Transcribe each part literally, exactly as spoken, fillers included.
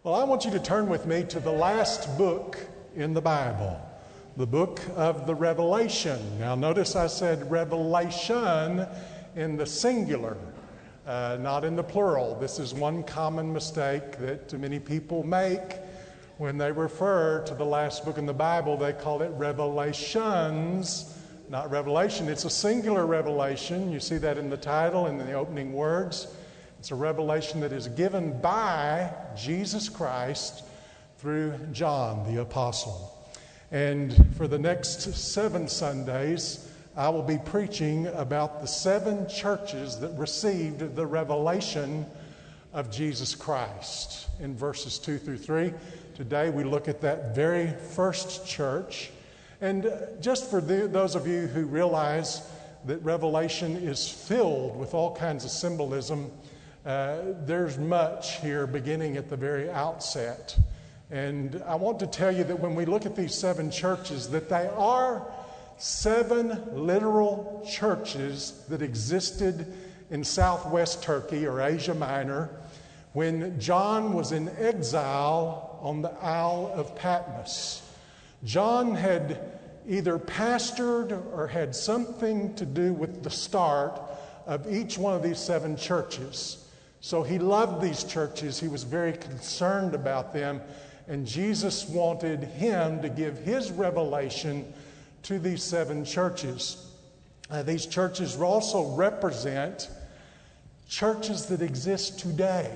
Well, I want you to turn with me to the last book in the Bible, the book of the Revelation. Now, notice I said revelation in the singular, uh, not in the plural. This is one common mistake that many people make when they refer to the last book in the Bible. They call it Revelations, not Revelation. It's a singular revelation. You see that in the title and in the opening words. It's a revelation that is given by Jesus Christ through John the Apostle. And for the next seven Sundays, I will be preaching about the seven churches that received the revelation of Jesus Christ in verses two through three. Today we look at that very first church. And just for the, those of you who realize that Revelation is filled with all kinds of symbolism, Uh, there's much here beginning at the very outset. And I want to tell you that when we look at these seven churches, that they are seven literal churches that existed in southwest Turkey or Asia Minor when John was in exile on the Isle of Patmos. John had either pastored or had something to do with the start of each one of these seven churches. So he loved these churches. He was very concerned about them. And Jesus wanted him to give his revelation to these seven churches. Uh, these churches also represent churches that exist today.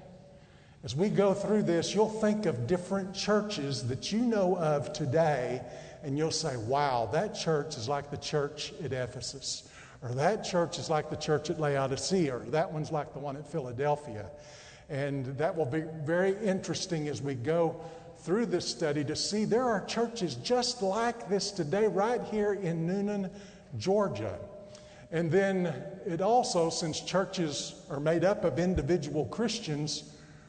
As we go through this, you'll think of different churches that you know of today, and you'll say, wow, that church is like the church at Ephesus. Or that church is like the church at Laodicea, or that one's like the one at Philadelphia. And that will be very interesting as we go through this study to see there are churches just like this today right here in Newnan, Georgia. And then it also, since churches are made up of individual Christians,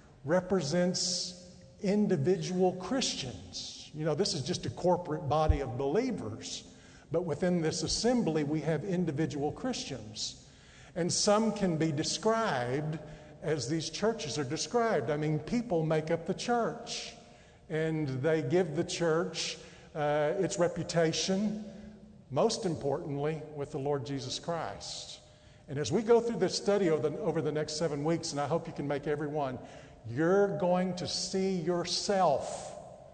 represents individual Christians. You know, this is just a corporate body of believers. But within this assembly, we have individual Christians. And some can be described as these churches are described. I mean, people make up the church. And they give the church uh, its reputation, most importantly, with the Lord Jesus Christ. And as we go through this study over the, over the next seven weeks, and I hope you can make every one, you're going to see yourself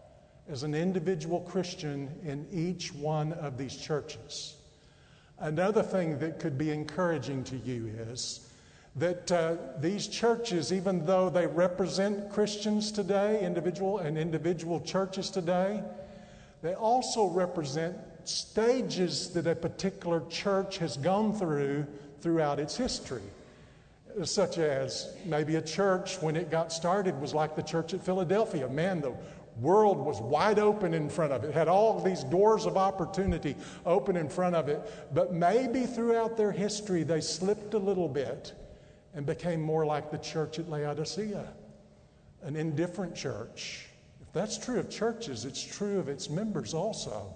as an individual Christian in each one of these churches. Another thing that could be encouraging to you is that uh, these churches, even though they represent Christians today, individual and individual churches today, they also represent stages that a particular church has gone through throughout its history. Such as maybe a church, when it got started, was like the church at Philadelphia. Man, the world was wide open in front of it. It had all these doors of opportunity open in front of it. But maybe throughout their history, they slipped a little bit and became more like the church at Laodicea, an indifferent church. If that's true of churches, it's true of its members also.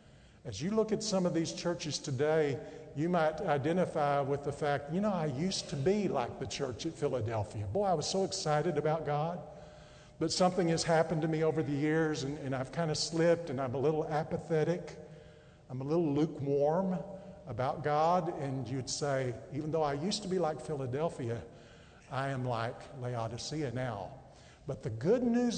As you look at some of these churches today, you might identify with the fact, you know, I used to be like the church at Philadelphia. Boy, I was so excited about God. But something has happened to me over the years, and, and I've kind of slipped, and I'm a little apathetic. I'm a little lukewarm about God. And you'd say, even though I used to be like Philadelphia, I am like Laodicea now. But the good news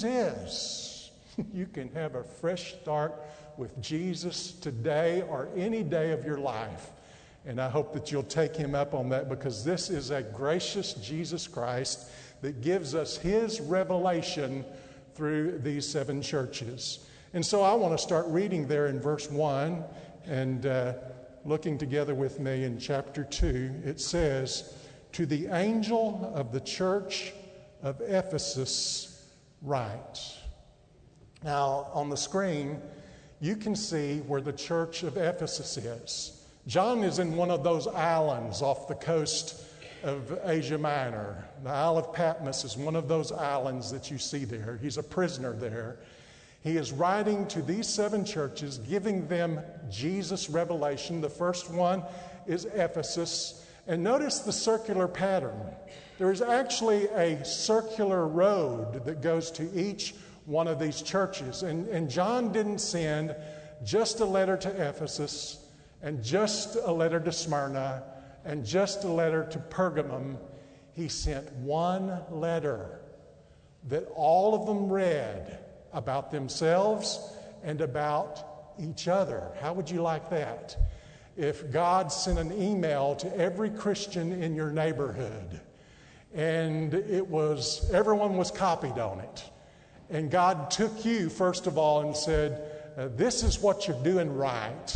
is you can have a fresh start with Jesus today or any day of your life. And I hope that you'll take him up on that, because this is a gracious Jesus Christ that gives us his revelation through these seven churches. And so I want to start reading there in verse one and uh, looking together with me in chapter two. It says, "To the angel of the church of Ephesus write." Now on the screen, you can see where the church of Ephesus is. John is in one of those islands off the coast of Asia Minor. The Isle of Patmos is one of those islands that you see there. He's a prisoner there. He is writing to these seven churches, giving them Jesus' revelation. The first one is Ephesus. And notice the circular pattern. There is actually a circular road that goes to each one of these churches. And, and John didn't send just a letter to Ephesus and just a letter to Smyrna and just a letter to Pergamum. He sent one letter that all of them read about themselves and about each other. How would you like that? If God sent an email to every Christian in your neighborhood, and it was, everyone was copied on it. And God took you, first of all, and said, uh, this is what you're doing right.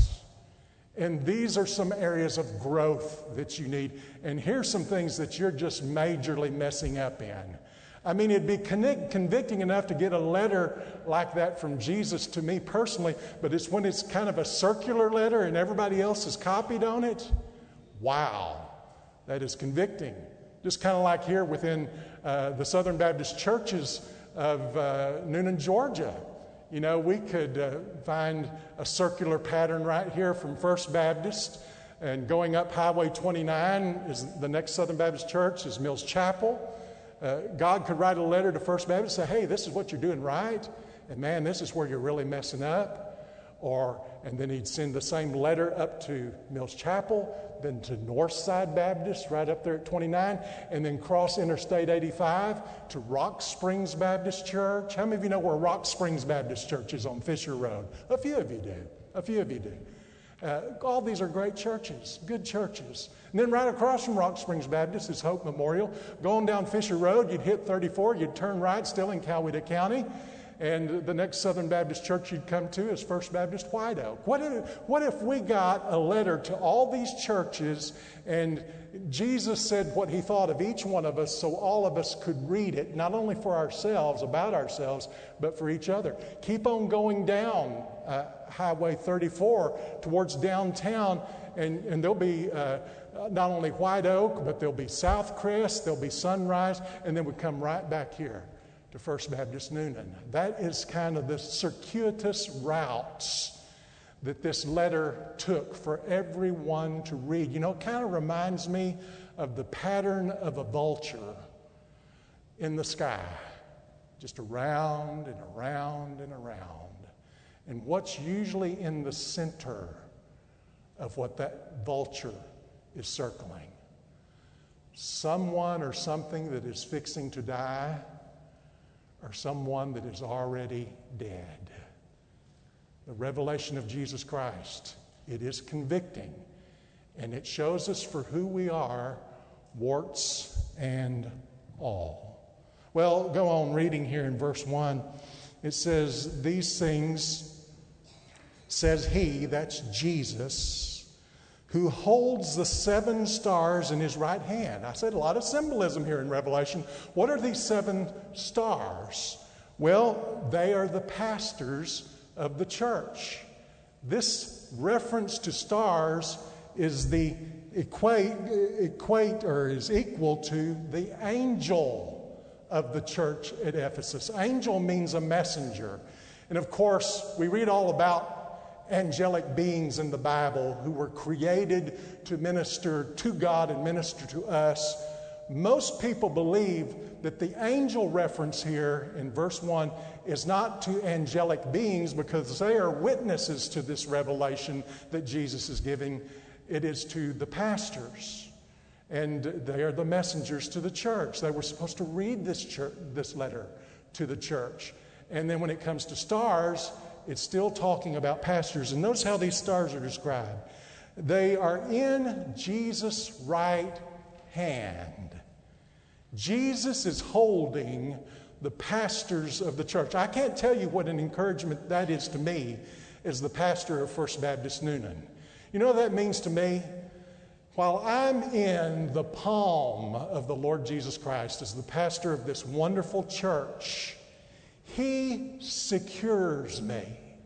And these are some areas of growth that you need. And here's some things that you're just majorly messing up in. I mean, it'd be convic- convicting enough to get a letter like that from Jesus to me personally, but it's when it's kind of a circular letter and everybody else is copied on it. Wow, that is convicting. Just kind of like here within uh, the Southern Baptist churches of uh, Noonan, Georgia. You know, we could uh, find a circular pattern right here from First Baptist, and going up Highway twenty-nine is the next Southern Baptist church is Mills Chapel. Uh, God could write a letter to First Baptist and say, hey, this is what you're doing right, and man, this is where you're really messing up. Or, and then he'd send the same letter up to Mills Chapel, then to Northside Baptist right up there at twenty-nine, and then cross Interstate eighty-five to Rock Springs Baptist Church. How many of you know where Rock Springs Baptist Church is on Fisher Road? A few of you do. A few of you do. Uh, all these are great churches, good churches. And then right across from Rock Springs Baptist is Hope Memorial. Going down Fisher Road, you'd hit thirty-four, you'd turn right, still in Coweta County. And the next Southern Baptist church you'd come to is First Baptist White Oak. What if, what if we got a letter to all these churches and Jesus said what he thought of each one of us so all of us could read it, not only for ourselves, about ourselves, but for each other. Keep on going down uh, Highway thirty-four towards downtown, and, and there'll be uh, not only White Oak, but there'll be South Crest, there'll be Sunrise, and then we come right back here to First Baptist Noonan. That is kind of the circuitous routes that this letter took for everyone to read. You know, it kind of reminds me of the pattern of a vulture in the sky, just around and around and around. And what's usually in the center of what that vulture is circling? Someone or something that is fixing to die, or someone that is already dead. The revelation of Jesus Christ, it is convicting, and it shows us for who we are, warts and all. Well, go on reading here in verse one. It says, these things says he, that's Jesus, who holds the seven stars in his right hand. I said a lot of symbolism here in Revelation. What are these seven stars? Well, they are the pastors of the church. This reference to stars is the equate, equate or is equal to the angel of the church at Ephesus. Angel means a messenger. And of course, we read all about angelic beings in the Bible who were created to minister to God and minister to us. Most people believe that the angel reference here in verse one is not to angelic beings because they are witnesses to this revelation that Jesus is giving. It is to the pastors, and they are the messengers to the church. They were supposed to read this church, this letter to the church. And then when it comes to stars, it's still talking about pastors. And notice how these stars are described. They are in Jesus' right hand. Jesus is holding the pastors of the church. I can't tell you what an encouragement that is to me as the pastor of First Baptist Noonan. You know what that means to me? While I'm in the palm of the Lord Jesus Christ as the pastor of this wonderful church, he secures me.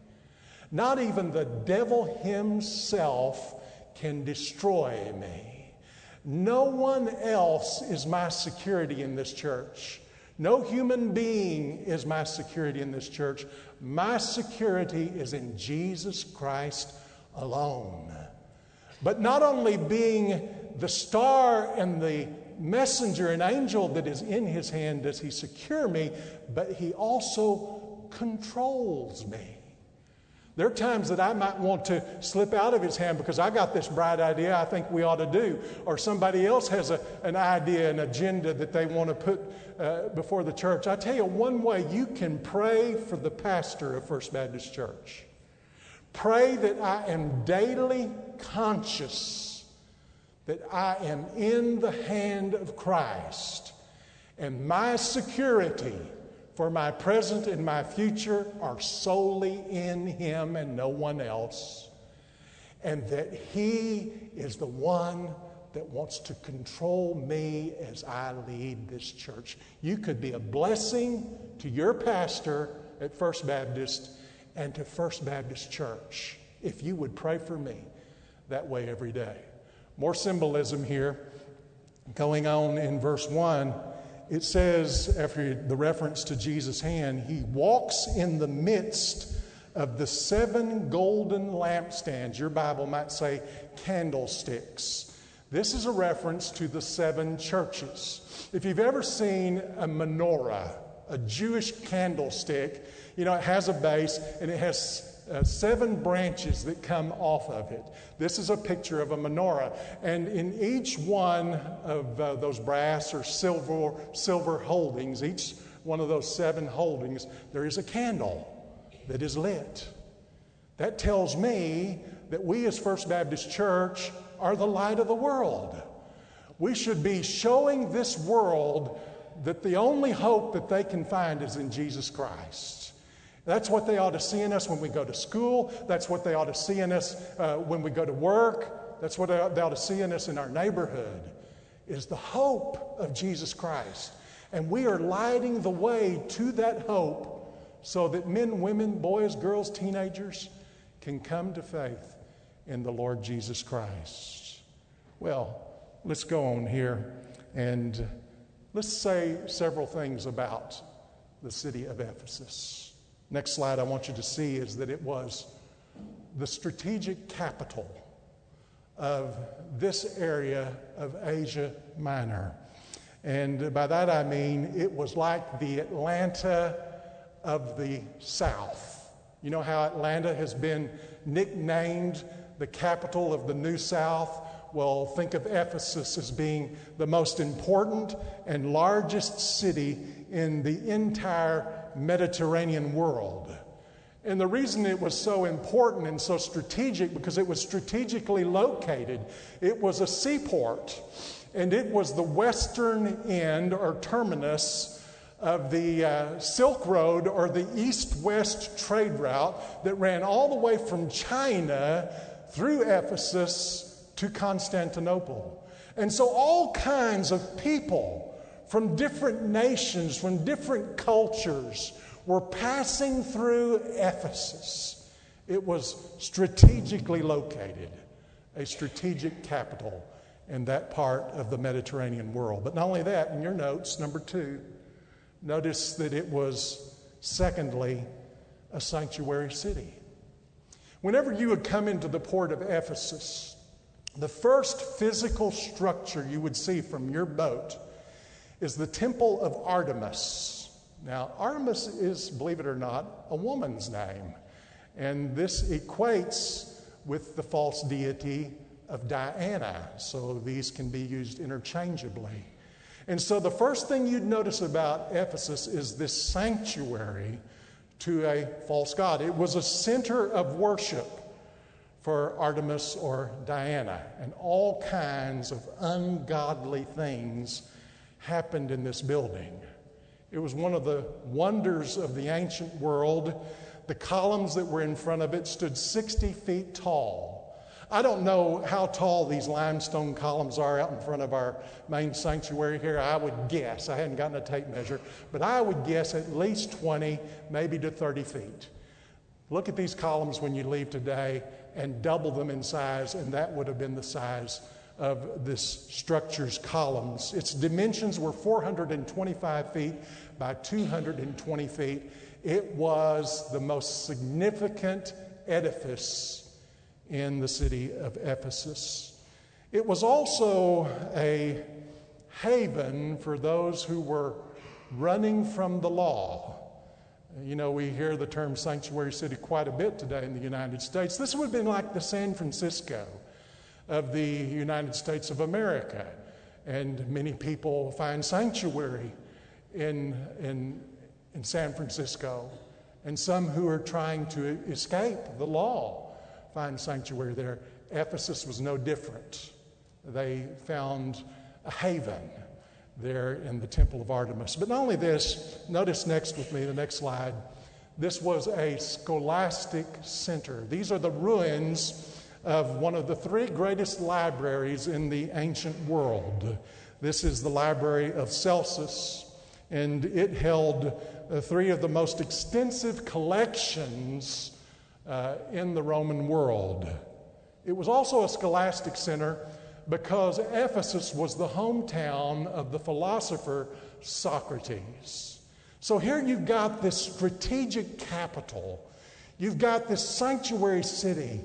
Not even the devil himself can destroy me. No one else is my security in this church. No human being is my security in this church. My security is in Jesus Christ alone. But not only being the star and the messenger, an angel that is in his hand, does he secure me, but he also controls me. There are times that I might want to slip out of his hand because I got this bright idea I think we ought to do, or somebody else has a, an idea, an agenda that they want to put uh, before the church. I tell you, one way you can pray for the pastor of First Baptist Church. Pray that I am daily conscious that I am in the hand of Christ, and my security for my present and my future are solely in him and no one else, and that he is the one that wants to control me as I lead this church. You could be a blessing to your pastor at First Baptist and to First Baptist Church if you would pray for me that way every day. More symbolism here. Going on in verse one, it says, after the reference to Jesus' hand, he walks in the midst of the seven golden lampstands. Your Bible might say candlesticks. This is a reference to the seven churches. If you've ever seen a menorah, a Jewish candlestick, you know, it has a base and it has Uh, seven branches that come off of it. This is a picture of a menorah. And in each one of uh, those brass or silver, silver holdings, each one of those seven holdings, there is a candle that is lit. That tells me that we as First Baptist Church are the light of the world. We should be showing this world that the only hope that they can find is in Jesus Christ. That's what they ought to see in us when we go to school. That's what they ought to see in us uh, when we go to work. That's what they ought, they ought to see in us in our neighborhood, is the hope of Jesus Christ. And we are lighting the way to that hope so that men, women, boys, girls, teenagers can come to faith in the Lord Jesus Christ. Well, let's go on here and let's say several things about the city of Ephesus. Next slide I want you to see is that it was the strategic capital of this area of Asia Minor. And by that I mean it was like the Atlanta of the South. You know how Atlanta has been nicknamed the capital of the New South? Well, think of Ephesus as being the most important and largest city in the entire Mediterranean world. And the reason it was so important and so strategic, because it was strategically located. It was a seaport, and it was the western end or terminus of the uh, Silk Road, or the east-west trade route that ran all the way from China through Ephesus to Constantinople. And so all kinds of people from different nations, from different cultures, were passing through Ephesus. It was strategically located, a strategic capital in that part of the Mediterranean world. But not only that, in your notes, number two, notice that it was, secondly, a sanctuary city. Whenever you would come into the port of Ephesus, the first physical structure you would see from your boat is the Temple of Artemis. Now, Artemis is, believe it or not, a woman's name. And this equates with the false deity of Diana. So these can be used interchangeably. And so the first thing you'd notice about Ephesus is this sanctuary to a false god. It was a center of worship for Artemis or Diana. And all kinds of ungodly things happened in this building. It was one of the wonders of the ancient world. The columns that were in front of it stood sixty feet tall. I don't know how tall these limestone columns are out in front of our main sanctuary here. I would guess, I hadn't gotten a tape measure, but I would guess at least twenty, maybe to thirty feet. Look at these columns when you leave today and double them in size, and that would have been the size of this structure's columns. Its dimensions were four hundred twenty-five feet by two hundred twenty feet. It was the most significant edifice in the city of Ephesus. It was also a haven for those who were running from the law. You know, we hear the term sanctuary city quite a bit today in the United States. This would have been like the San Francisco of the United States of America. And many people find sanctuary in, in, in San Francisco. And some who are trying to escape the law find sanctuary there. Ephesus was no different. They found a haven there in the Temple of Artemis. But not only this, notice next with me, the next slide, this was a scholastic center. These are the ruins of one of the three greatest libraries in the ancient world. This is the Library of Celsus, and it held uh, three of the most extensive collections uh, in the Roman world. It was also a scholastic center because Ephesus was the hometown of the philosopher Socrates. So here you've got this strategic capital. You've got this sanctuary city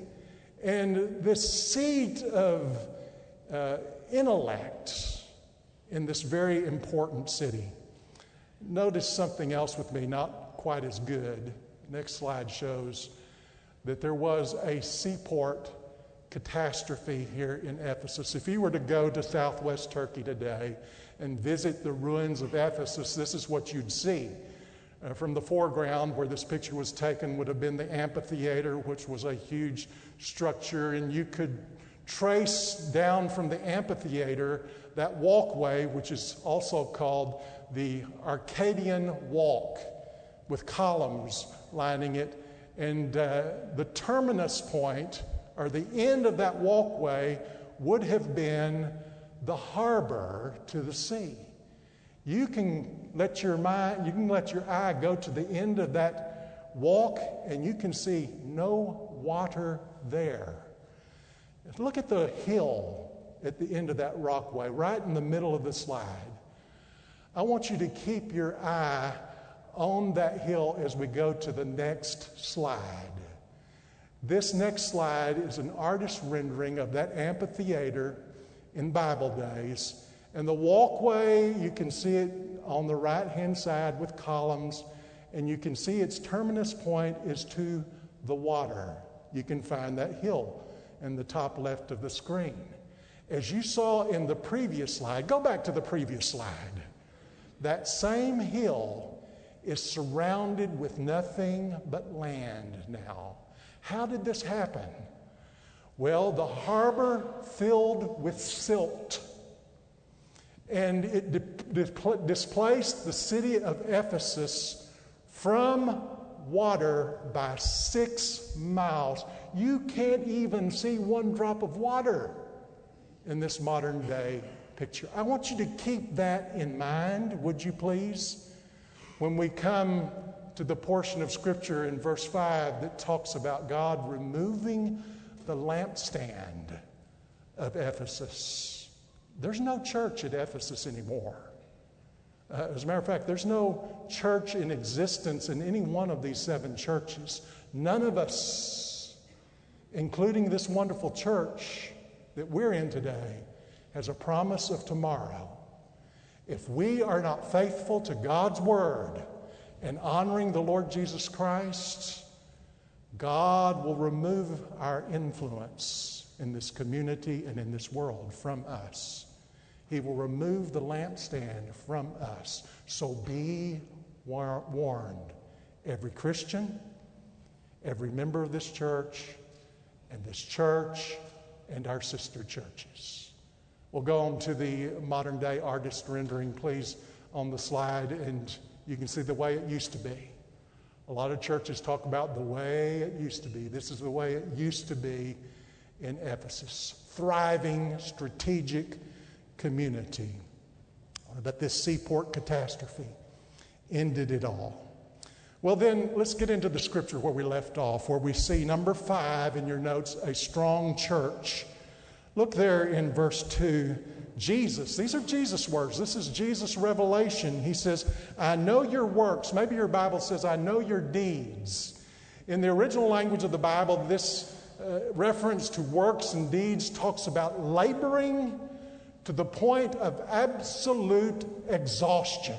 and this seat of uh, intellect in this very important city. Notice something else with me, not quite as good. Next slide shows that there was a seaport catastrophe here in Ephesus. If you were to go to southwest Turkey today and visit the ruins of Ephesus, this is what you'd see. Uh, from the foreground where this picture was taken would have been the amphitheater, which was a huge structure, and you could trace down from the amphitheater that walkway, which is also called the Arcadian Walk, with columns lining it. And uh, the terminus point, or the end of that walkway, would have been the harbor to the sea. You can let your mind, you can let your eye go to the end of that walk, and you can see no water there. Look at the hill at the end of that rockway, right in the middle of the slide. I want you to keep your eye on that hill as we go to the next slide. This next slide is an artist's rendering of that amphitheater in Bible days. And the walkway, you can see it on the right-hand side with columns, and you can see its terminus point is to the water. You can find that hill in the top left of the screen. As you saw in the previous slide, go back to the previous slide. That same hill is surrounded with nothing but land now. How did this happen? Well, the harbor filled with silt, and it di- di- displaced the city of Ephesus from water by six miles. You can't even see one drop of water in this modern day picture. I want you to keep that in mind, would you please? When we come to the portion of Scripture in verse five that talks about God removing the lampstand of Ephesus. There's no church at Ephesus anymore. Uh, as a matter of fact, there's no church in existence in any one of these seven churches. None of us, including this wonderful church that we're in today, has a promise of tomorrow. If we are not faithful to God's word and honoring the Lord Jesus Christ, God will remove our influence in this community and in this world from us. He will remove the lampstand from us. So be war- warned. Every Christian, every member of this church, and this church, and our sister churches. We'll go on to the modern day artist rendering, please, on the slide, and you can see the way it used to be. A lot of churches talk about the way it used to be. This is the way it used to be in Ephesus. Thriving, strategic community. But this seaport catastrophe ended it all. Well, then, let's get into the scripture where we left off, where we see number five in your notes, a strong church. Look there in verse two. Jesus, these are Jesus' words. This is Jesus' revelation. He says, I know your works. Maybe your Bible says, I know your deeds. In the original language of the Bible, this uh, reference to works and deeds talks about laboring to the point of absolute exhaustion.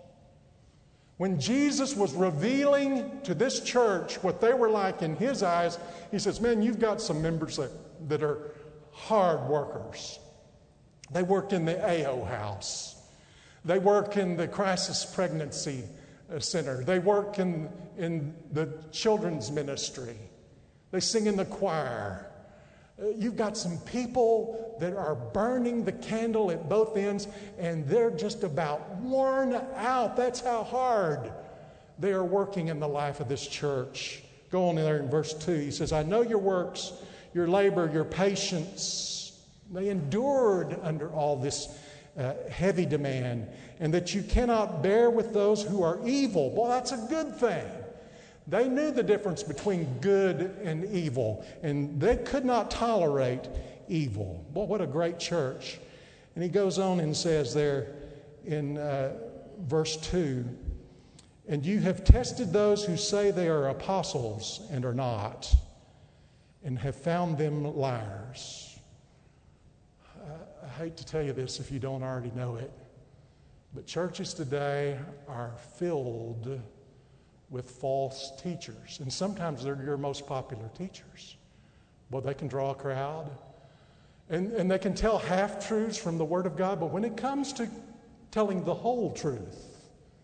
When Jesus was revealing to this church what they were like in his eyes, he says, man, you've got some members that, that are hard workers. They work in the A O house. They work in the crisis pregnancy center. They work in, in the children's ministry. They sing in the choir. You've got some people that are burning the candle at both ends, and they're just about worn out. That's how hard they are working in the life of this church. Go on there in verse two. He says, I know your works, your labor, your patience. They endured under all this uh, heavy demand, and that you cannot bear with those who are evil. Boy, that's a good thing. They knew the difference between good and evil, and they could not tolerate evil. Boy, what a great church. And he goes on and says there in uh, verse two, and you have tested those who say they are apostles and are not, and have found them liars. Uh, I hate to tell you this if you don't already know it, but churches today are filled with false teachers. And sometimes they're your most popular teachers. Well, they can draw a crowd. And, and they can tell half-truths from the Word of God. But when it comes to telling the whole truth,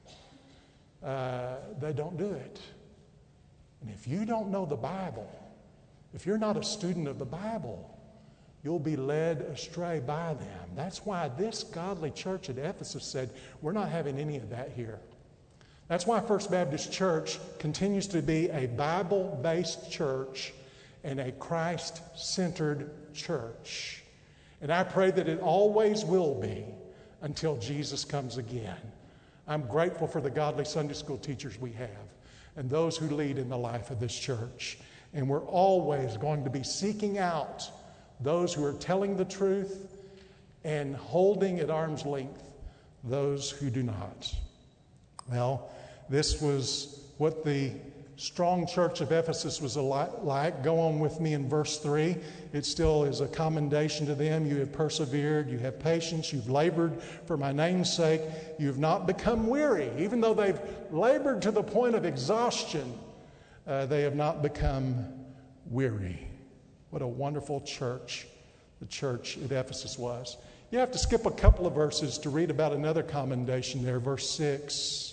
uh, they don't do it. And if you don't know the Bible, if you're not a student of the Bible, you'll be led astray by them. That's why this godly church at Ephesus said, we're not having any of that here. That's why First Baptist Church continues to be a Bible-based church and a Christ-centered church. And I pray that it always will be until Jesus comes again. I'm grateful for the godly Sunday school teachers we have and those who lead in the life of this church. And we're always going to be seeking out those who are telling the truth and holding at arm's length those who do not. Well, this was what the strong church of Ephesus was like. Go on with me in verse three. It still is a commendation to them. You have persevered, you have patience, you've labored for my name's sake. You have not become weary. Even though they've labored to the point of exhaustion, uh, they have not become weary. What a wonderful church the church at Ephesus was. You have to skip a couple of verses to read about another commendation there, verse six.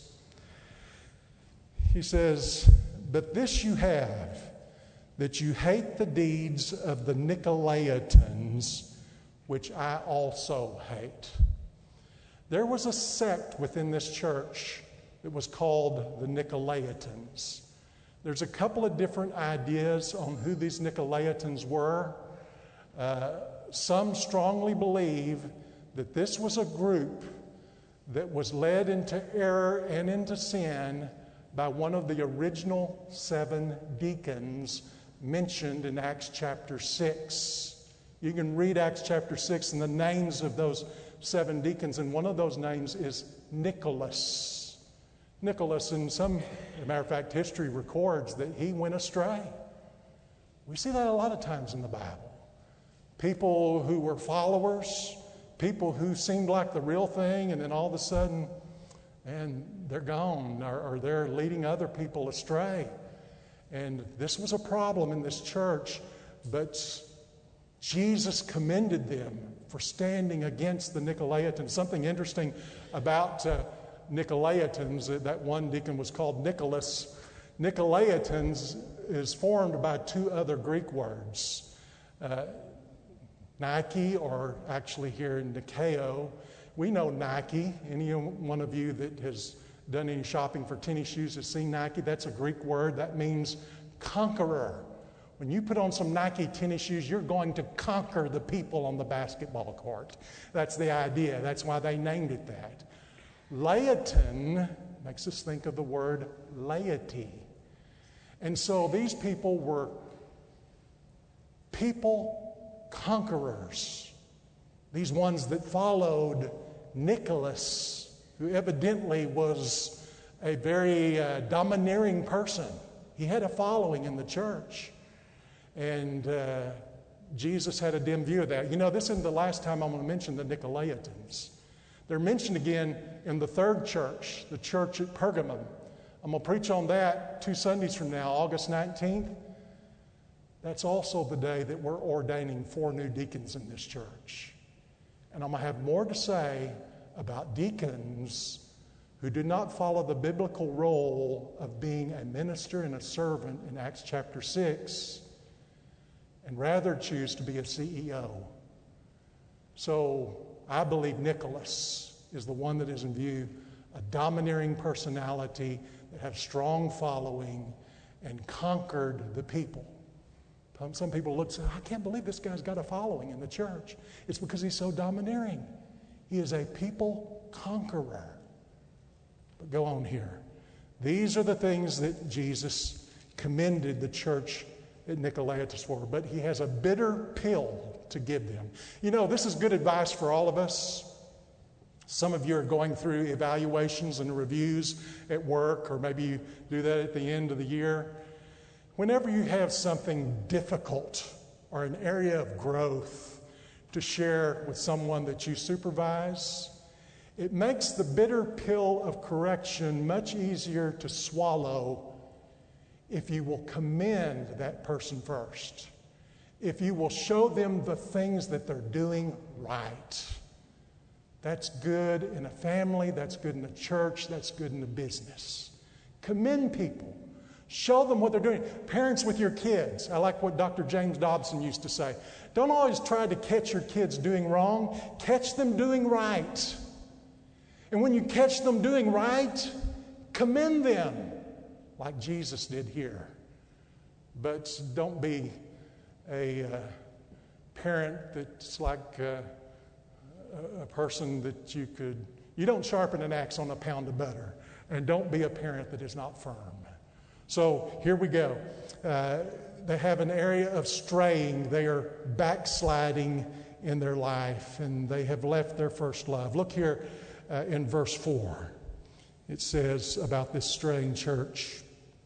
He says, but this you have, that you hate the deeds of the Nicolaitans, which I also hate. There was a sect within this church that was called the Nicolaitans. There's a couple of different ideas on who these Nicolaitans were. Uh, some strongly believe that this was a group that was led into error and into sin by one of the original seven deacons mentioned in Acts chapter six. You can read Acts chapter six and the names of those seven deacons, and one of those names is Nicholas. Nicholas, in some, as a matter of fact, history records that he went astray. We see that a lot of times in the Bible. People who were followers, people who seemed like the real thing, and then all of a sudden, and they're gone, or, or they're leading other people astray. And this was a problem in this church, but Jesus commended them for standing against the Nicolaitans. Something interesting about uh, Nicolaitans, that one deacon was called Nicholas. Nicolaitans is formed by two other Greek words. Uh, Nike, or actually here in Nikeo. We know Nike. Any one of you that has done any shopping for tennis shoes has seen Nike. That's a Greek word. That means conqueror. When you put on some Nike tennis shoes, you're going to conquer the people on the basketball court. That's the idea. That's why they named it that. Laotin makes us think of the word laity. And so these people were people conquerors. These ones that followed Nicholas, who evidently was a very uh, domineering person. He had a following in the church. And uh, Jesus had a dim view of that. You know, this isn't the last time I'm going to mention the Nicolaitans. They're mentioned again in the third church, the church at Pergamum. I'm going to preach on that two Sundays from now, August nineteenth. That's also the day that we're ordaining four new deacons in this church. And I'm going to have more to say about deacons who do not follow the biblical role of being a minister and a servant in Acts chapter six, and rather choose to be a C E O. So I believe Nicholas is the one that is in view, a domineering personality that had strong following and conquered the people. Some people look and say, I can't believe this guy's got a following in the church. It's because he's so domineering. He is a people conqueror. But go on here. These are the things that Jesus commended the church at Nicolaitans for, but he has a bitter pill to give them. You know, this is good advice for all of us. Some of you are going through evaluations and reviews at work, or maybe you do that at the end of the year. Whenever you have something difficult or an area of growth to share with someone that you supervise, it makes the bitter pill of correction much easier to swallow if you will commend that person first. If you will show them the things that they're doing right. That's good in a family, that's good in a church, that's good in a business. Commend people. Show them what they're doing. Parents with your kids. I like what Doctor James Dobson used to say. Don't always try to catch your kids doing wrong. Catch them doing right. And when you catch them doing right, commend them like Jesus did here. But don't be a uh, parent that's like uh, a person that you could, you don't sharpen an axe on a pound of butter. And don't be a parent that is not firm. So here we go. Uh, they have an area of straying. They are backsliding in their life, and they have left their first love. Look here uh, in verse four. It says about this straying church.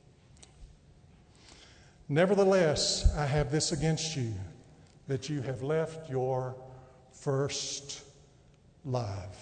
Nevertheless, I have this against you, that you have left your first love.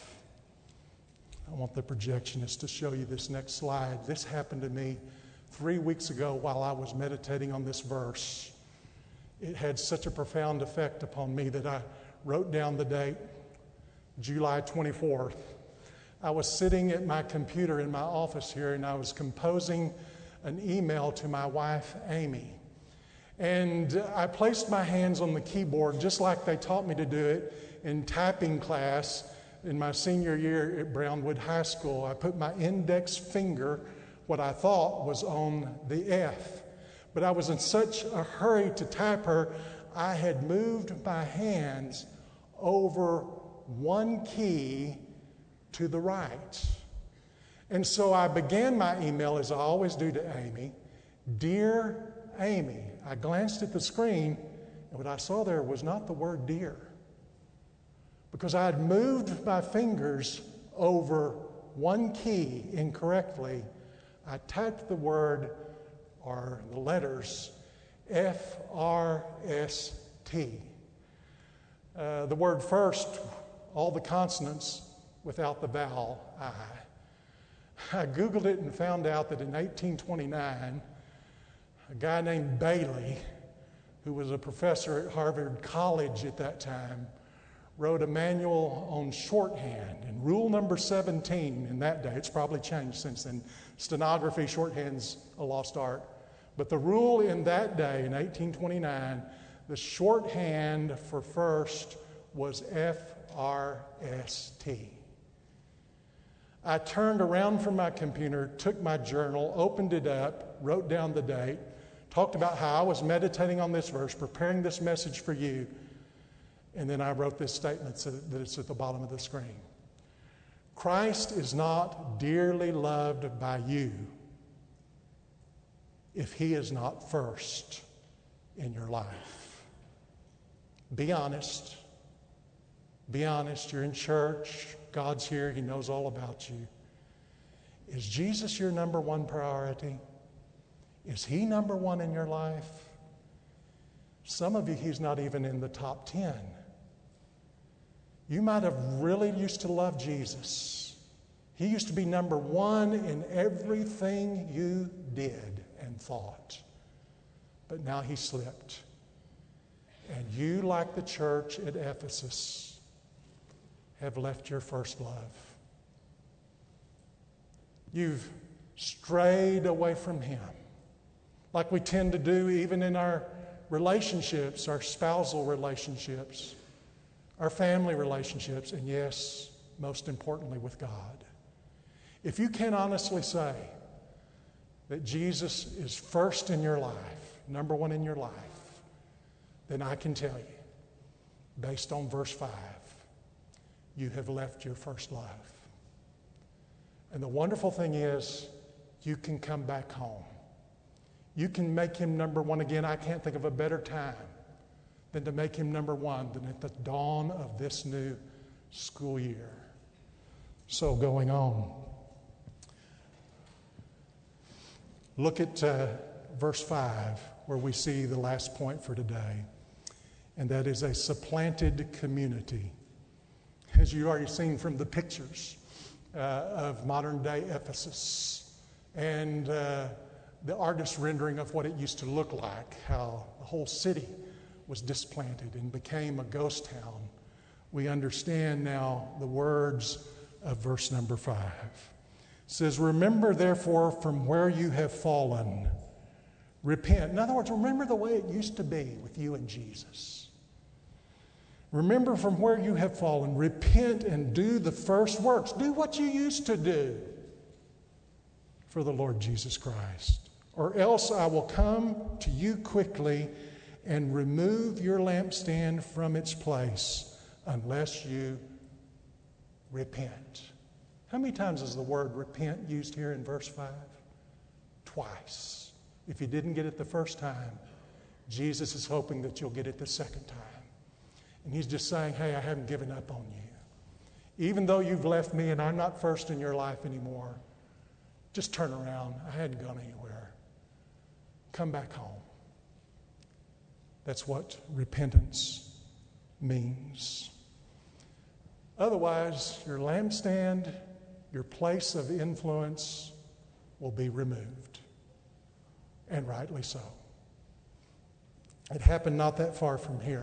I want the projectionist to show you this next slide. This happened to me three weeks ago while I was meditating on this verse. It had such a profound effect upon me that I wrote down the date, July twenty-fourth. I was sitting at my computer in my office here, and I was composing an email to my wife, Amy. And I placed my hands on the keyboard just like they taught me to do it in typing class in my senior year at Brownwood High School. I put my index finger, what I thought was on the F. But I was in such a hurry to type her, I had moved my hands over one key to the right. And so I began my email, as I always do, to Amy. Dear Amy. I glanced at the screen, and what I saw there was not the word dear. Because I had moved my fingers over one key incorrectly, I typed the word, or the letters, F R S T. Uh, the word first, all the consonants without the vowel I. I Googled it and found out that in eighteen twenty-nine, a guy named Bailey, who was a professor at Harvard College at that time, wrote a manual on shorthand. And rule number seventeen in that day, it's probably changed since then. Stenography, shorthand's a lost art. But the rule in that day, in eighteen twenty-nine, the shorthand for first was F R S T. I turned around from my computer, took my journal, opened it up, wrote down the date, talked about how I was meditating on this verse, preparing this message for you, and then I wrote this statement so that it's at the bottom of the screen. Christ is not dearly loved by you if he is not first in your life. Be honest. Be honest. You're in church. God's here. He knows all about you. Is Jesus your number one priority? Is he number one in your life? Some of you, he's not even in the top ten. You might have really used to love Jesus. He used to be number one in everything you did and thought. But now he slipped. And you, like the church at Ephesus, have left your first love. You've strayed away from him, like we tend to do even in our relationships, our spousal relationships, our family relationships, and yes, most importantly, with God. If you can honestly say that Jesus is first in your life, number one in your life, then I can tell you, based on verse five, you have left your first love. And the wonderful thing is, you can come back home. You can make him number one again. I can't think of a better time than to make him number one than at the dawn of this new school year. So going on, look at uh, verse five, where we see the last point for today, and that is a supplanted community. As you've already seen from the pictures uh, of modern-day Ephesus and uh, the artist's rendering of what it used to look like, how the whole city was displanted and became a ghost town, we understand now the words of verse number five. It says, "Remember therefore from where you have fallen, repent." In other words, remember the way it used to be with you and Jesus. Remember from where you have fallen, repent and do the first works. Do what you used to do for the Lord Jesus Christ. Or else I will come to you quickly and remove your lampstand from its place unless you repent. How many times is the word repent used here in verse five? Twice. If you didn't get it the first time, Jesus is hoping that you'll get it the second time. And he's just saying, hey, I haven't given up on you. Even though you've left me and I'm not first in your life anymore, just turn around. I hadn't gone anywhere. Come back home. That's what repentance means. Otherwise, your lampstand, your place of influence will be removed. And rightly so. It happened not that far from here.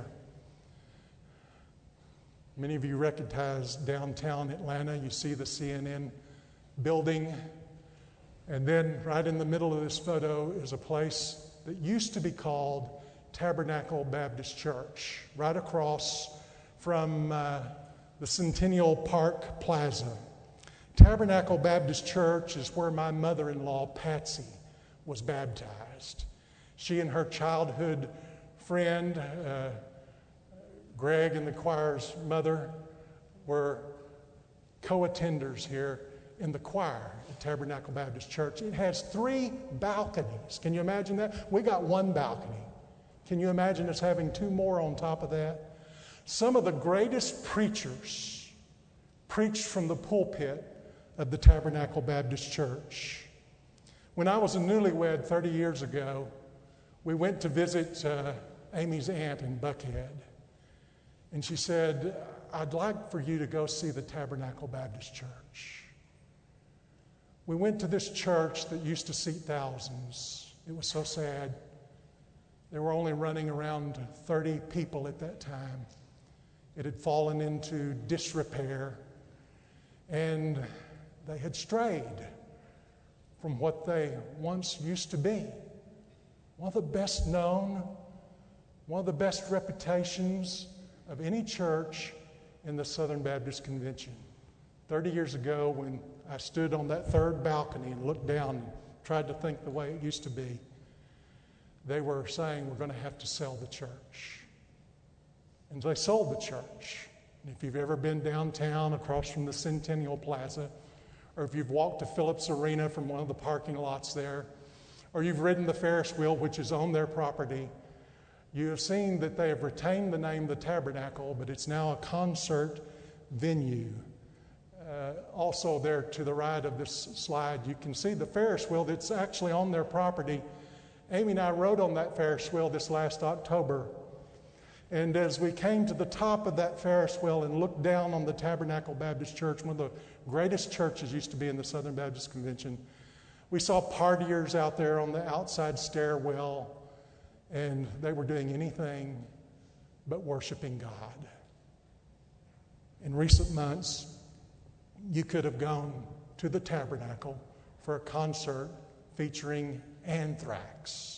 Many of you recognize downtown Atlanta. You see the C N N building. And then right in the middle of this photo is a place that used to be called Tabernacle Baptist Church, right across from uh, the Centennial Park Plaza. Tabernacle Baptist Church is where my mother-in-law, Patsy, was baptized. She and her childhood friend, uh, Greg and the choir's mother, were co-attenders here in the choir at Tabernacle Baptist Church. It has three balconies. Can you imagine that? We got one balcony. Can you imagine us having two more on top of that? Some of the greatest preachers preached from the pulpit of the Tabernacle Baptist Church. When I was a newlywed thirty years ago, we went to visit uh, Amy's aunt in Buckhead. And she said, I'd like for you to go see the Tabernacle Baptist Church. We went to this church that used to seat thousands. It was so sad. They were only running around thirty people at that time. It had fallen into disrepair, and they had strayed from what they once used to be. One of the best known, one of the best reputations of any church in the Southern Baptist Convention. thirty years ago, when I stood on that third balcony and looked down and tried to think the way it used to be, they were saying, we're going to have to sell the church. And they sold the church. And if you've ever been downtown across from the Centennial Plaza, or if you've walked to Phillips Arena from one of the parking lots there, or you've ridden the Ferris wheel, which is on their property, you have seen that they have retained the name the Tabernacle, but it's now a concert venue. Uh, also there to the right of this slide, you can see the Ferris wheel that's actually on their property Amy and I rode on that Ferris wheel this last October. And as we came to the top of that Ferris wheel and looked down on the Tabernacle Baptist Church, one of the greatest churches used to be in the Southern Baptist Convention, we saw partiers out there on the outside stairwell, and they were doing anything but worshiping God. In recent months, you could have gone to the Tabernacle for a concert featuring Anthrax.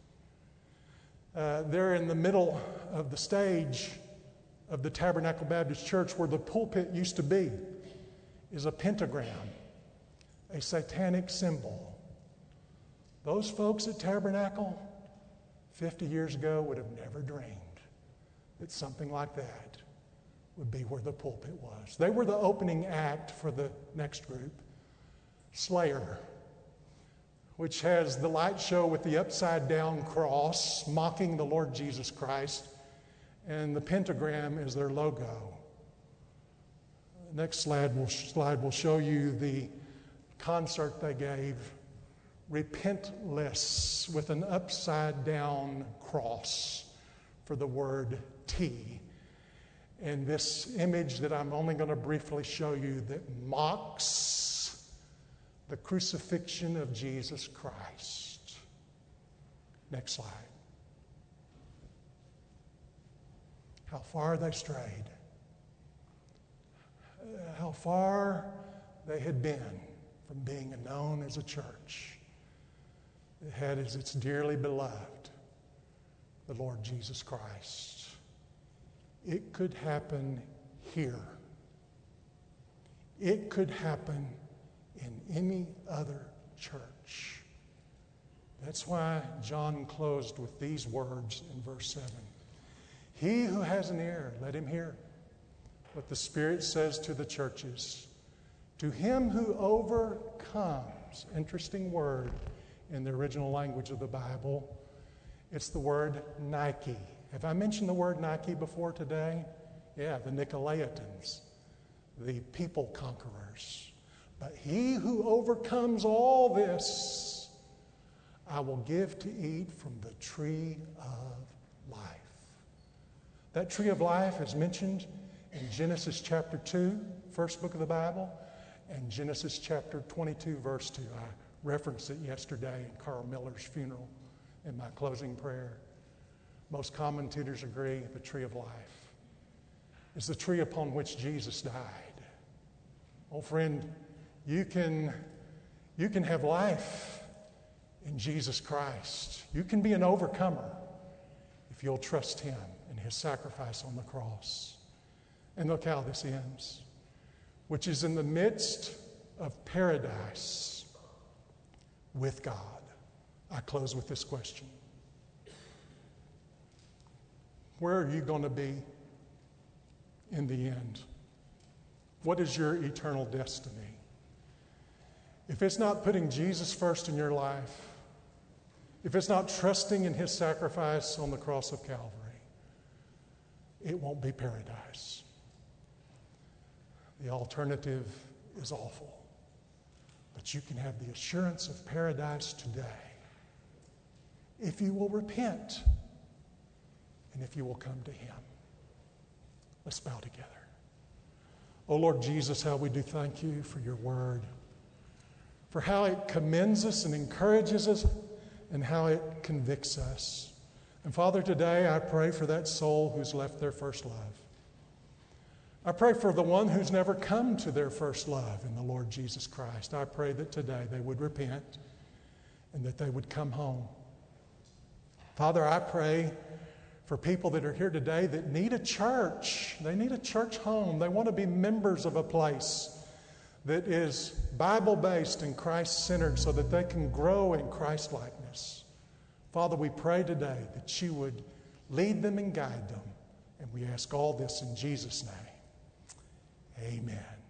Uh, there in the middle of the stage of the Tabernacle Baptist Church, where the pulpit used to be, is a pentagram, a satanic symbol. Those folks at Tabernacle fifty years ago would have never dreamed that something like that would be where the pulpit was. They were the opening act for the next group, Slayer, which has the light show with the upside-down cross mocking the Lord Jesus Christ, and the pentagram is their logo. The next slide will, slide will show you the concert they gave, Repentless, with an upside-down cross for the word T. And this image that I'm only going to briefly show you that mocks the crucifixion of Jesus Christ. Next slide. How far they strayed. How far they had been from being known as a church that had as its dearly beloved the Lord Jesus Christ. It could happen here. It could happen in any other church. That's why John closed with these words in verse seven. He who has an ear, let him hear what the Spirit says to the churches. To him who overcomes, interesting word in the original language of the Bible, it's the word Nike. Have I mentioned the word Nike before today? Yeah, the Nicolaitans, the people conquerors. But he who overcomes all this, I will give to eat from the tree of life. That tree of life is mentioned in Genesis chapter two, first book of the Bible, and Genesis chapter twenty-two, verse two. I referenced it yesterday in Carl Miller's funeral in my closing prayer. Most commentators agree the tree of life is the tree upon which Jesus died. Oh, friend, you can, you can have life in Jesus Christ. You can be an overcomer if you'll trust him and his sacrifice on the cross. And look how this ends, which is in the midst of paradise with God. I close with this question. Where are you going to be in the end? What is your eternal destiny? If it's not putting Jesus first in your life, if it's not trusting in his sacrifice on the cross of Calvary, it won't be paradise. The alternative is awful. But you can have the assurance of paradise today if you will repent and if you will come to him. Let's bow together. Oh Lord Jesus, how we do thank you for your word, for how it commends us and encourages us, and how it convicts us. And Father, today I pray for that soul who's left their first love. I pray for the one who's never come to their first love in the Lord Jesus Christ. I pray that today they would repent and that they would come home. Father, I pray for people that are here today that need a church. They need a church home. They want to be members of a place that is Bible-based and Christ-centered so that they can grow in Christ-likeness. Father, we pray today that you would lead them and guide them. And we ask all this in Jesus' name. Amen.